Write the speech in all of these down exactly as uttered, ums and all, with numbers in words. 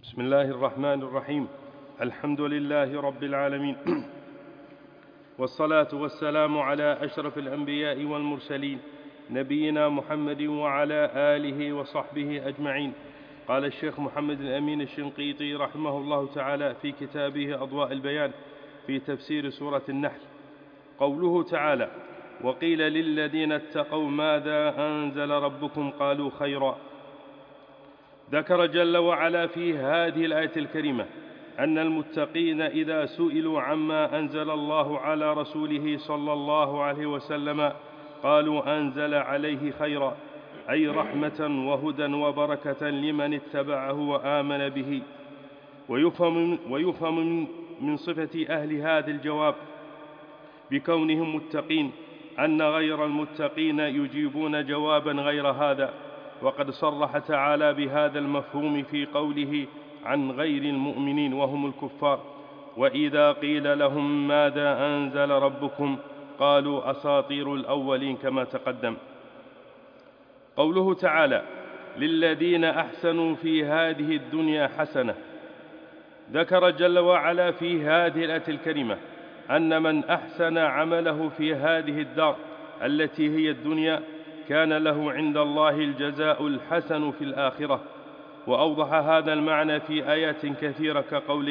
بسم الله الرحمن الرحيم. الحمد لله رب العالمين، والصلاة والسلام على أشرف الأنبياء والمرسلين، نبينا محمد وعلى آله وصحبه أجمعين. قال الشيخ محمد الأمين الشنقيطي رحمه الله تعالى في كتابه أضواء البيان في تفسير سورة النحل، قوله تعالى: وقيل للذين اتقوا ماذا أنزل ربكم قالوا خيرا. ذكر جل وعلا في هذه الآية الكريمة أن المتقين إذا سئلوا عما أنزل الله على رسوله صلى الله عليه وسلم قالوا أنزل عليه خيرا، أي رحمة وهدى وبركة لمن اتبعه وآمن به. ويفهم, ويفهم من صفة أهل هذا الجواب بكونهم متقين أن غير المتقين يجيبون جوابا غير هذا، وقد صرح تعالى بهذا المفهوم في قوله عن غير المؤمنين وهم الكفار: وإذا قيل لهم ماذا أنزل ربكم قالوا أساطير الأولين، كما تقدم. قوله تعالى: للذين أحسنوا في هذه الدنيا حسنة، ذكر جل وعلا في هذه الآية الكريمة أن من أحسن عمله في هذه الدار التي هي الدنيا كان له عند الله الجزاء الحسن في الآخرة. وأوضح هذا المعنى في آيات كثيرة كقوله: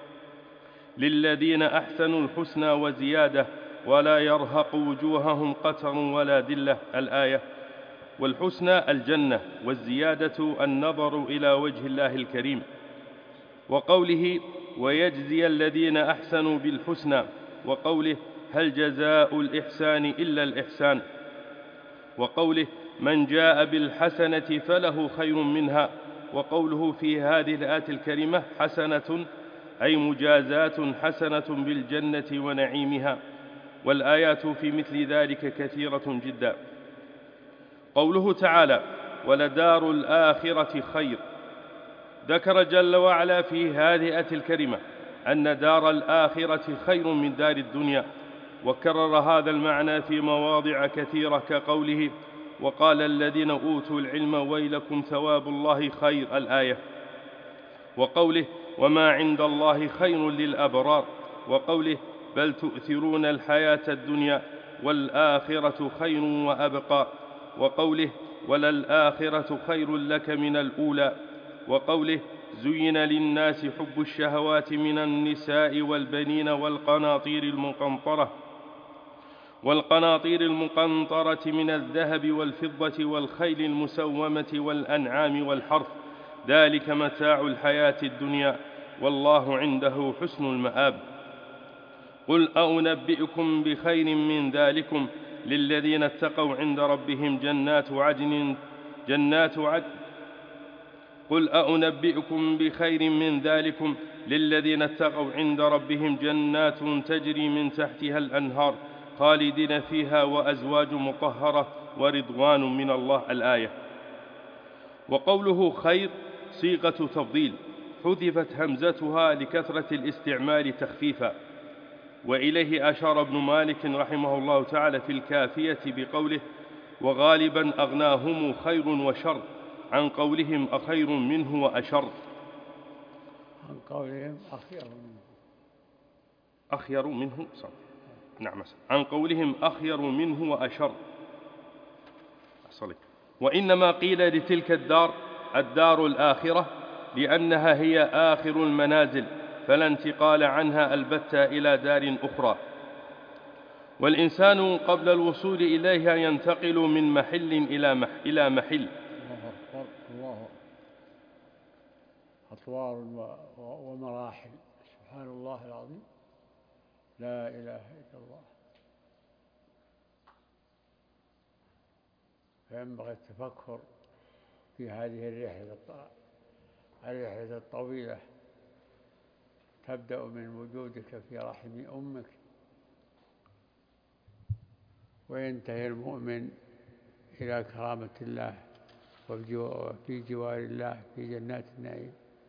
للذين أحسنوا الحسنى وزيادة ولا يرهق وجوههم قتر ولا ذلة، الآية. والحسنى الجنة، والزيادة النظر إلى وجه الله الكريم. وقوله: ويجزي الذين أحسنوا بالحسنى، وقوله: هل جزاء الإحسان إلا الإحسان. وقوله: من جاء بالحسنة فله خير منها. وقوله في هذه الآية الكريمة حسنة، أي مجازات حسنة بالجنة ونعيمها. والآيات في مثل ذلك كثيرة جدا. قوله تعالى: ولدار الآخرة خير، ذكر جل وعلا في هذه الآية الكريمة أن دار الآخرة خير من دار الدنيا، وكرر هذا المعنى في مواضع كثيرة كقوله: وقال الذين أوتوا العلم ويلكم ثواب الله خير، الآية. وقوله: وما عند الله خير للأبرار. وقوله: بل تؤثرون الحياة الدنيا والآخرة خير وأبقى. وقوله: وللآخرة خير لك من الأولى. وقوله: زين للناس حب الشهوات من النساء والبنين والقناطير المقنطرة والقناطير المقنطرة من الذهب والفضة والخيل المسومة والأنعام والحرث، ذلك متاع الحياة الدنيا والله عنده حسن المآب. قل أنبئكم بخير من ذلكم للذين اتقوا عند ربهم جنات عدن جنات عدن قل أنبئكم بخير من ذلكم للذين اتقوا عند ربهم جنات تجري من تحتها الأنهار خالدين فيها وأزواج مطهرة ورضوان من الله، الآية. وقوله خير صيغة تفضيل، حذفت همزتها لكثرة الاستعمال تخفيفا. وإليه أشار ابن مالك رحمه الله تعالى في الكافية بقوله: وغالبا أغناهم خير وشر، عن قولهم أخير منه وأشر. عن قولهم أخير منه أخير منه صح. نعم. عن قولهم أخير منه وأشر. أصلك. وإنما قيل لتلك الدار الدار الآخرة لأنها هي آخر المنازل، فلا انتقال عنها البتة إلى دار أخرى. والإنسان قبل الوصول إليها ينتقل من محل إلى محل, إلى محل. الله أطوار ومراحل، سبحان الله العظيم، لا إله إلا الله. فينبغي التفكر في هذه الرحلة الرحلة الطويلة، تبدأ من وجودك في رحم أمك وينتهي المؤمن إلى كرامة الله وفي جوار الله في جنات النعيم.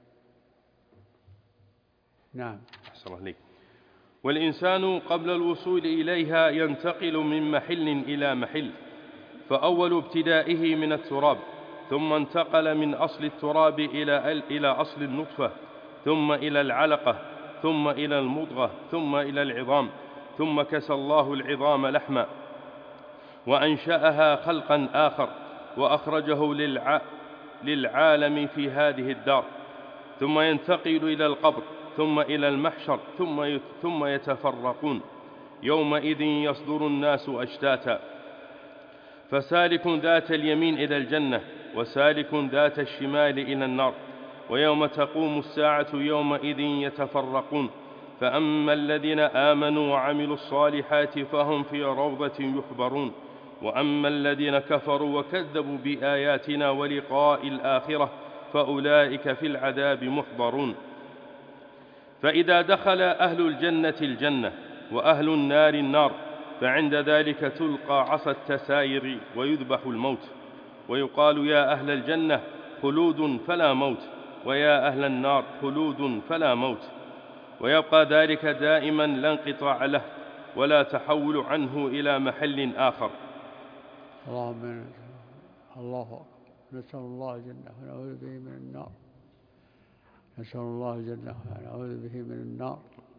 نعم. أحسن الله عليك. والإنسان قبل الوصول إليها ينتقل من محل إلى محل، فأول ابتدائه من التراب، ثم انتقل من أصل التراب إلى إلى أصل النطفة، ثم إلى العلقة، ثم إلى المضغة، ثم إلى العظام، ثم كسى الله العظام لحما وأنشأها خلقا آخر وأخرجه للع... للعالم في هذه الدار، ثم ينتقل إلى القبر، ثم إلى المحشر، ثم ثم يتفرقون. يومئذ يصدر الناس أشتاتا، فسالك ذات اليمين إلى الجنة، وسالك ذات الشمال إلى النار. ويوم تقوم الساعة يومئذ يتفرقون، فأما الذين آمنوا وعملوا الصالحات فهم في روضة يحبرون، وأما الذين كفروا وكذبوا بآياتنا ولقاء الآخرة فأولئك في العذاب محضرون. فإذا دخل أهل الجنة الجنة وأهل النار النار، فعند ذلك تلقى عصا التساير ويذبح الموت، ويقال يا أهل الجنة خلود فلا موت، ويا أهل النار خلود فلا موت، ويبقى ذلك دائما لا انقطاع له ولا تحول عنه إلى محل آخر. اللهم الله أكبر. نسأل الله الجنة ونعوذ به من النار. نسأل الله الجنة ونعوذ به من النار.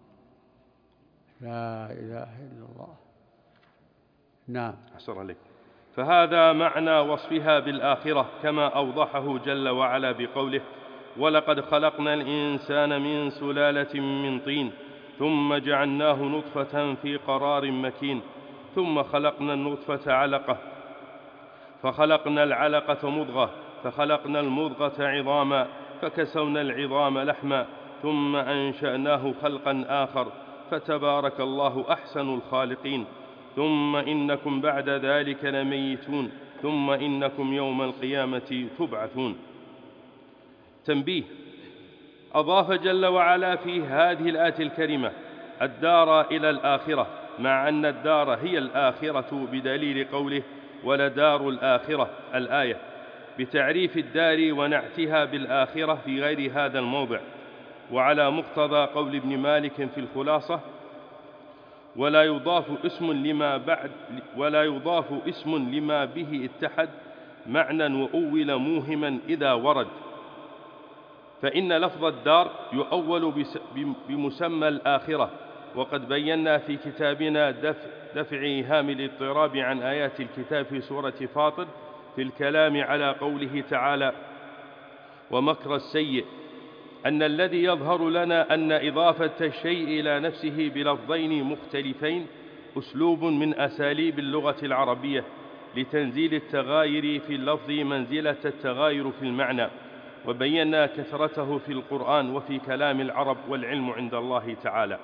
لا إله إلا الله. نعم. أحسن عليك. فهذا معنى وصفها بالآخرة كما أوضحه جل وعلا بقوله ولقد خلقنا الإنسان من سلالة من طين ثم جعلناه نطفة في قرار مكين ثم خلقنا النطفة علقة فخلقنا العلقة مضغة فخلقنا المضغة عظاما فكسونا العظام لحما ثم أنشأناه خلقا آخر فتبارك الله أحسن الخالقين. ثم إنكم بعد ذلك لميتون ثم إنكم يوم القيامة تبعثون. تنبيه: أضاف جل وعلا في هذه الآية الكريمة الدار إلى الآخرة، مع أن الدار هي الآخرة بدليل قوله ولدار الآخرة الآية، بتعريف الدار ونعتها بالآخرة في غير هذا الموضع، وعلى مقتضى قول ابن مالك في الخلاصة ولا يضاف اسم لما بعد ولا يضاف اسم لما به اتحد معنى وأول موهما إذا ورد، فإن لفظ الدار يؤول بمسمى الآخرة، وقد بينا في كتابنا دفع, دفع إيهام الاضطراب عن آيات الكتاب في سورة فاطر في الكلام على قوله تعالى ومكر السيء أن الذي يظهر لنا أن إضافة الشيء إلى نفسه بلفظين مختلفين أسلوب من أساليب اللغة العربية لتنزيل التغاير في اللفظ منزلة التغاير في المعنى، وبينا كثرته في القرآن وفي كلام العرب، والعلم عند الله تعالى.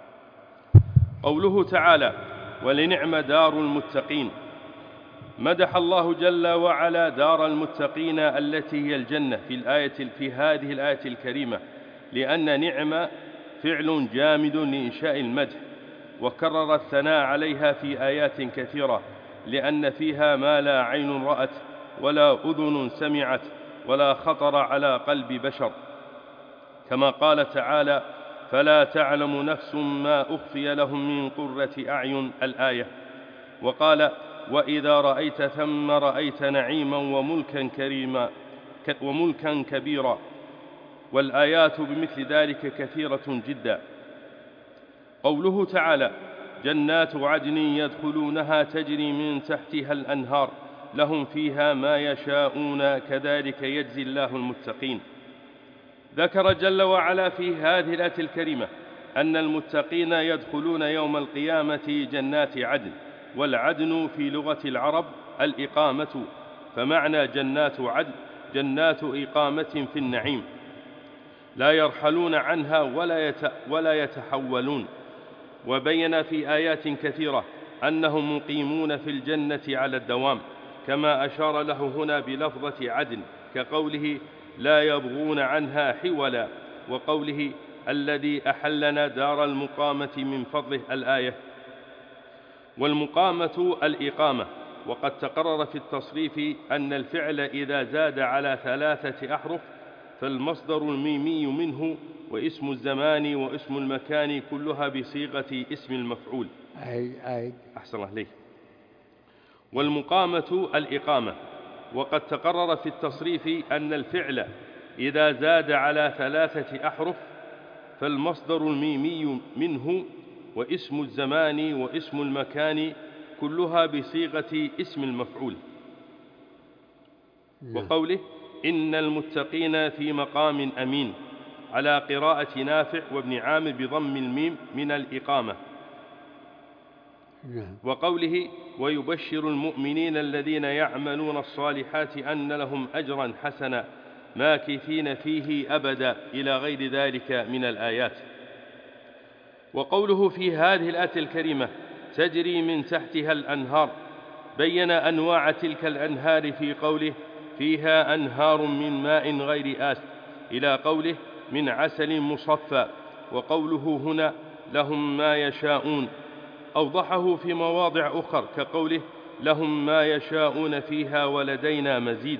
قوله تعالى ولنعم دار المتقين، مدح الله جل وعلا دار المتقين التي هي الجنة في الآية في هذه الآية الكريمة، لأن نعم فعل جامد لإنشاء المدح، وكرر الثناء عليها في آيات كثيرة، لأن فيها ما لا عين رأت ولا أذن سمعت ولا خطر على قلب بشر، كما قال تعالى فلا تعلم نفس ما أخفي لهم من قرة أعين الآية، وقال وإذا رأيت ثم رأيت نعيما وملكا كريما وملكا كبيرا، والآيات بمثل ذلك كثيرة جدا. قوله تعالى جنات عدن يدخلونها تجري من تحتها الأنهار لهم فيها ما يشاءون كذلك يجزي الله المتقين. ذكر جل وعلا في هذه الآية الكريمة أن المتقين يدخلون يوم القيامة جنات عدن، والعدن في لغة العرب الإقامة، فمعنى جنات عدن جنات إقامة في النعيم لا يرحلون عنها ولا ولا يتحولون. وبين في آيات كثيرة أنهم مقيمون في الجنة على الدوام، كما أشار له هنا بلفظة عدن كقوله لا يبغون عنها حولا، وقوله الذي أحلنا دار المقامة من فضله الآية. والمقامة الإقامة، وقد تقرر في التصريف أن الفعل إذا زاد على ثلاثة أحرف فالمصدر الميمي منه واسم الزمان واسم المكان كلها بصيغة اسم المفعول. أي أي أحسن الله عليك. والمقامة الإقامة، وقد تقرر في التصريف أن الفعل إذا زاد على ثلاثة أحرف فالمصدر الميمي منه واسم الزمان واسم المكان كلها بصيغة اسم المفعول. وقوله إن المتقين في مقام أمين على قراءة نافع وابن عامر بضم الميم من الإقامة. وقوله ويبشر المؤمنين الذين يعملون الصالحات أن لهم أجرا حسنا ماكثين فيه أبدا إلى غير ذلك من الآيات. وقوله في هذه الآية الكريمة تجري من تحتها الأنهار بين أنواع تلك الأنهار في قوله فيها أنهار من ماء غير آسن إلى قوله من عسل مصفى. وقوله هنا لهم ما يشاءون أوضحه في مواضع أخر كقوله لهم ما يشاءون فيها ولدينا مزيد.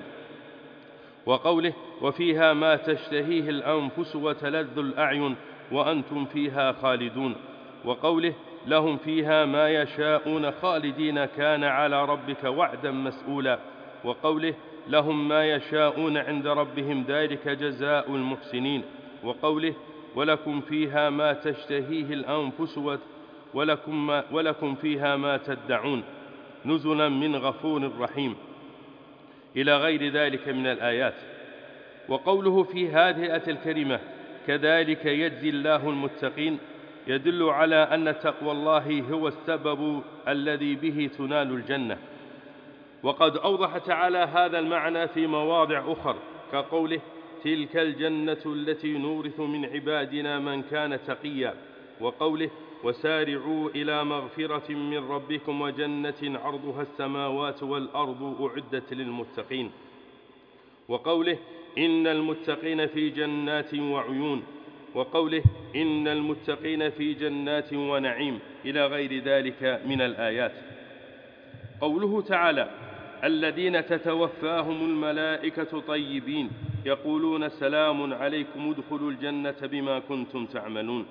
وقوله وفيها ما تشتهيه الأنفس وتلذ الأعين وأنتم فيها خالدون. وقوله لهم فيها ما يشاءون خالدين كان على ربك وعدا مسؤولا. وقوله لهم ما يشاءون عند ربهم ذلك جزاء المحسنين. وقوله ولكم فيها ما تشتهيه الأنفس ولكم, ما ولكم فيها ما تدعون نزلا من غفور رحيم إلى غير ذلك من الآيات. وقوله في هذه الآية الكريمة كذلك يجزي الله المتقين يدل على أن تقوى الله هو السبب الذي به تنال الجنة. وقد أوضح تعالى هذا المعنى في مواضع أخر كقوله تلك الجنة التي نورث من عبادنا من كان تقيا. وقوله وسارعوا إلى مغفرة من ربكم وجنة عرضها السماوات والأرض أعدت للمتقين. وقوله إن المتقين في جنات وعيون. وقوله إن المتقين في جنات ونعيم إلى غير ذلك من الآيات. قوله تعالى الذين تتوفاهم الملائكة طيبين يقولون سلام عليكم ادخلوا الجنة بما كنتم تعملون.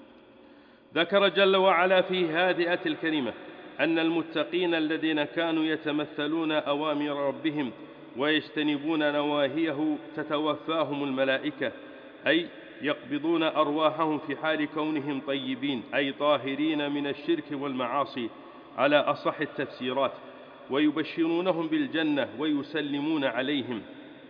ذكر جل وعلا في هذه الآية الكريمة أن المتقين الذين كانوا يتمثلون أوامر ربهم ويجتنبون نواهيه تتوفاهم الملائكة أي يقبضون أرواحهم في حال كونهم طيبين أي طاهرين من الشرك والمعاصي على أصح التفسيرات ويبشرونهم بالجنة ويسلمون عليهم.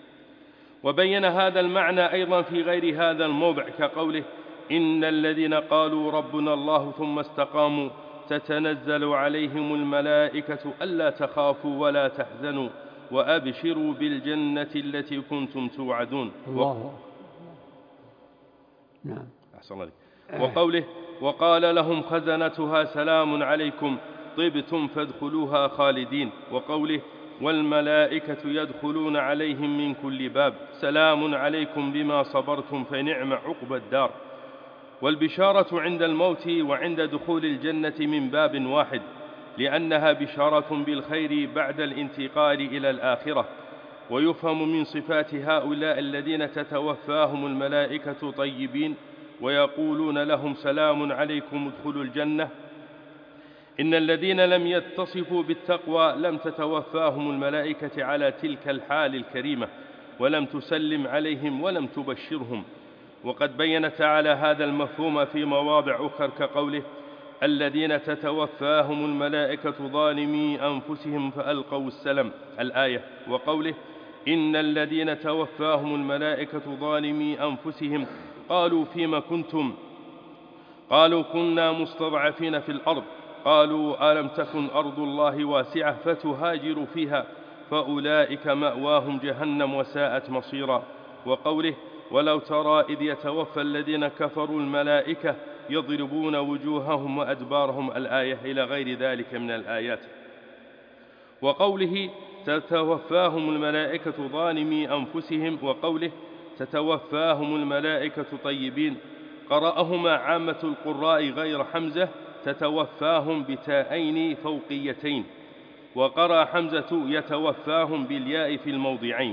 وبين هذا المعنى أيضا في غير هذا الموضع كقوله إن الذين قالوا ربنا الله ثم استقاموا تتنزل عليهم الملائكة ألا تخافوا ولا تحزنوا وأبشروا بالجنة التي كنتم توعدون. الله نعم. أحسن الله. وقوله وقال لهم خزنتها سلام عليكم طبتم فادخلوها خالدين. وقوله والملائكة يدخلون عليهم من كل باب سلام عليكم بما صبرتم فنعم عقبى الدار. والبشارة عند الموت وعند دخول الجنة من باب واحد لأنها بشارة بالخير بعد الانتقال إلى الآخرة. ويفهم من صفات هؤلاء الذين تتوفاهم الملائكة طيبين ويقولون لهم سلام عليكم ادخلوا الجنة إن الذين لم يتصفوا بالتقوى لم تتوفاهم الملائكة على تلك الحال الكريمة ولم تسلم عليهم ولم تبشرهم. وقد بين تعالى هذا المفهوم في مواضع أخرى كقوله الذين تتوفاهم الملائكة ظالمي أنفسهم فألقوا السلم الآية. وقوله إن الذين توفاهم الملائكة ظالمي أنفسهم قالوا فيما كنتم قالوا كنا مستضعفين في الأرض قالوا ألم تكن أرض الله واسعة فتهاجروا فيها فأولئك مأواهم جهنم وساءت مصيرا. وقوله ولو ترى إذ يتوفى الذين كفروا الملائكة يضربون وجوههم وأدبارهم الآية إلى غير ذلك من الآيات. وقوله تتوفاهم الملائكة ظالمي أنفسهم وقوله تتوفاهم الملائكة طيبين قرأهما عامة القراء غير حمزة تتوفاهم بتاءين فوقيتين وقرأ حمزة يتوفاهم بالياء في الموضعين.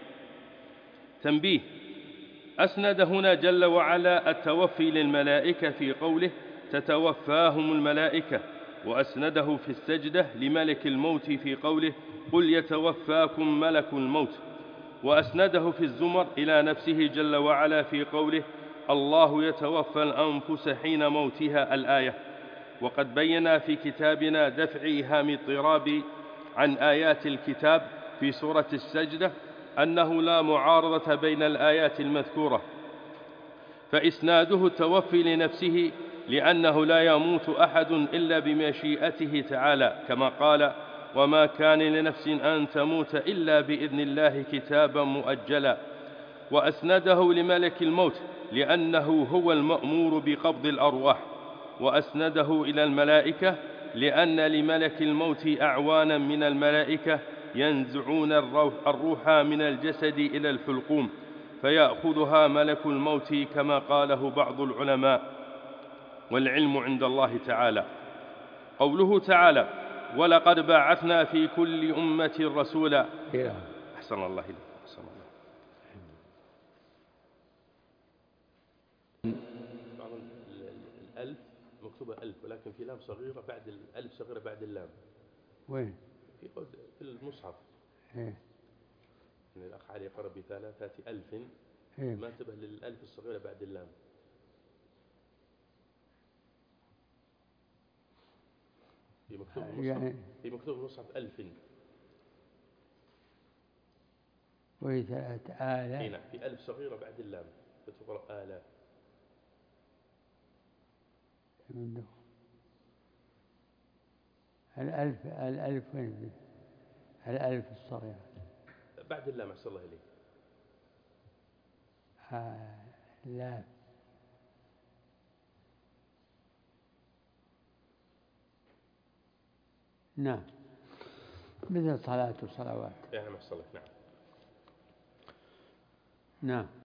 تنبيه أسند هنا جل وعلا التوفي للملائكة في قوله تتوفاهم الملائكة وأسنده في السجدة لملك الموت في قوله قل يتوفاكم ملك الموت. وأسنده في الزمر إلى نفسه جل وعلا في قوله الله يتوفى الأنفس حين موتها الآية. وقد بينا في كتابنا دفع إيهام اضطراب عن آيات الكتاب في سورة السجدة أنه لا معارضة بين الآيات المذكورة، فإسناده التوفي لنفسه لأنه لا يموت أحد إلا بمشيئته تعالى، كما قال وما كان لنفس أن تموت إلا بإذن الله كتابا مؤجلا. وأسنده لملك الموت لأنه هو المأمور بقبض الأرواح. وأسنده إلى الملائكة لأن لملك الموت أعوانا من الملائكة ينزعون الروح من الجسد إلى الحلقوم فيأخذها ملك الموت كما قاله بعض العلماء، والعلم عند الله تعالى. قوله تعالى ولقد بعثنا في كل أمة رسولا. أحسن الله إليك. أحسن الله. الألف مكتوبة ألف ولكن في لام صغيرة بعد الألف صغيرة بعد اللام. وين؟ في في المصحف. إيه. الأخ علي قرأ بثلاثة ألف. إيه. ما انتبه للألف الصغيرة بعد اللام. في مكتوب المصحف يعني في مكتوب المصحف ألف. وهي ثلاثة آلاف. هنا في ألف صغيرة بعد اللام فتقرأ آلاف. منه الألف الألف وين؟ الألف الصغيرة بعد اللام. أحسن الله إليك. آلاف. نعم مثل صلاة وصلوات. يعني الصلاة. نعم. نعم.